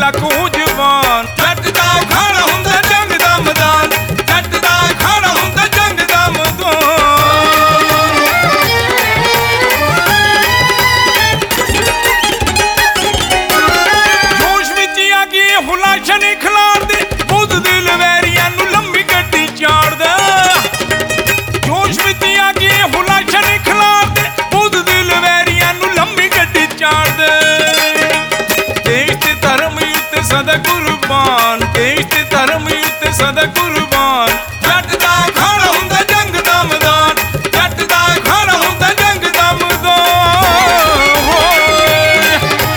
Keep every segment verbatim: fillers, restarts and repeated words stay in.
ਡਾਕੂ ਜਵਾਨ। ਜੱਟ ਦਾ ਅਖਾੜਾ ਹੁੰਦਾ ਜੰਗ ਦਾ ਮੈਦਾਨ, ਜੱਟ ਦਾ ਅਖਾੜਾ ਹੁੰਦਾ ਜੰਗ ਦਾ ਮੈਦਾਨ। ਜੋਸ਼ ਵਿੱਚ ਆ ਕੇ ਹੁਲਾਸ਼ਾਂ ਨੇ ਖਿਲਾਰਦੇ, ਬੁੱਧ ਦਿਲ ਵੈਰੀਆਂ ਨੂੰ ਲੰਮੀ ਗੱਡੀ ਚਾੜਦਾ। ਜੋਸ਼ ਵਿੱਚ ਆ ਕੇ ਹੁਲਾਸ਼ਾਂ ਨੇ ਖਿਲਾਰਦੇ, ਬੁੱਧ ਦਿਲ ਵੈਰੀਆਂ ਨੂੰ ਲੰਮੀ ਗੱਡੀ ਚਾੜਦੇ। ਦੇਸ਼ ਤੇ ਧਰਮ ਉੱਤੇ ਸਦਾ ਕੁਰਬਾਨ, ਦੇਸ਼ ਤੇ ਧਰਮ ਉੱਤੇ ਸਦਾ ਕੁਰਬਾਨ। ਜੱਟ ਦਾ ਅਖਾੜਾ ਹੁੰਦਾ ਜੰਗ ਦਾ ਮੈਦਾਨ, ਜੱਟ ਦਾ ਅਖਾੜਾ ਹੁੰਦਾ ਜੰਗ ਦਾ ਮੈਦਾਨ। ਹੋਏ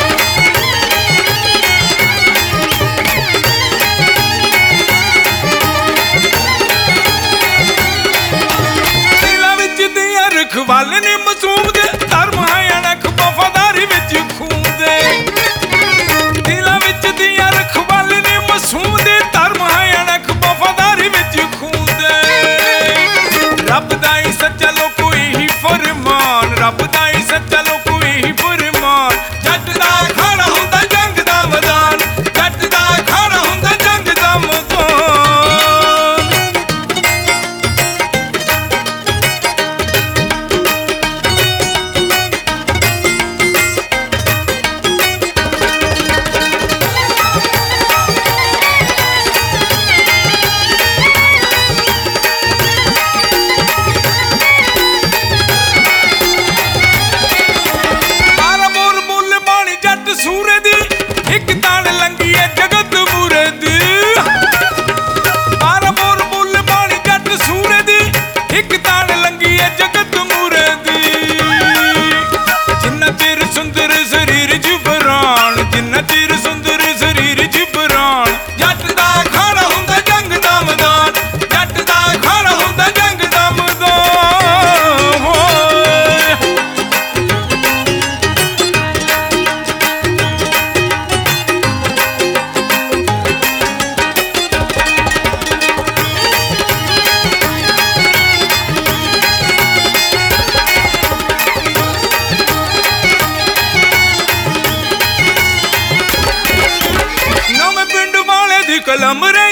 ਦਿਲਾਂ ਵਿੱਚ ਦੀਆਂ ਰਖਵਾਲੇ ਨੇ ਮਾਸੂਮ ਦੇ, ਧਰਮ ਹੈ ਅਣਖ ਵਫਾਦਾਰੀ ਵਿੱਚ ਖੂਨ ਦੇ। ਦਿਲਾਂ ਵਿੱਚ ਦੀਆਂ ਰਖਵਾਲੇ ਨੇ ਮਾਸੂਮ ਦੇ, ਧਰਮ ਹੈ ਅਣਖ ਵਫਾਦਾਰੀ ਵਿੱਚ ਖੂਨ ਦੇ। ਰੱਬ ਦਾ ਹੀ ਸੱਚਾ ਲੋਕੋ ਇਹੀ ਫਰਮਾਨ, ਰੱਬ ਦਾ ਹੀ ਸੱਚਾ ਲੋਕੋ ਇਹੀ ਫਰਮਾਨ। ਜੱਟ ਦਾ ਅਖਾੜਾ ਹੁੰਦਾ ਜੰਗ ਦਾ ਮੈਦਾਨ, ਜੱਟ ਦਾ ਅਖਾੜਾ ਹੁੰਦਾ ਜੰਗ ਦਾ ਮੈਦਾਨ। ਮਾਰਾ ਬੋਲ ਬੋਲ ਬਾਣੀ ਜੱਟ ਸੂਰੇ ਦੀ, ਇੱਕ ਤਾਣ ਲੰਗੀ ਏ ਜਗਤ ਮੂਰੇ ਦੀ। ਮਾਰਾ ਬੋਲ ਬੋਲ ਬਾਣੀ ਜੱਟ ਸੂਰੇ ਦੀ, ਇੱਕ ਤਾਣ ਲੰਗੀ ਏ ਜਗਤ ਮੂਰੇ ਦੀ। ਜਿੰਨਾ ਚਿਰ ਸੁੰਦਰ ਸਰੀਰ ਜੁਬਰਾਨ, ਜਿੰਨਾ ਚਿਰ ਸੁੰਦਰ ਸਰੀਰ ਜੁਬਰਾਨ। ਜੱਟ ਦਾ ਅਖਾੜਾ ਹੁੰਦਾ ਜੰਗ ਦਾ ਮੈਦਾਨ, ਜੱਟ ਦਾ ਅਖਾੜਾ ਹੁੰਦਾ ਜੰਗ ਦਾ ਮੈਦਾਨ। ਹੋਏ ਨਵੇਂ ਪਿੰਡ ਵਾਲੇ ਦੀ ਕਲਮ ਰਹੀ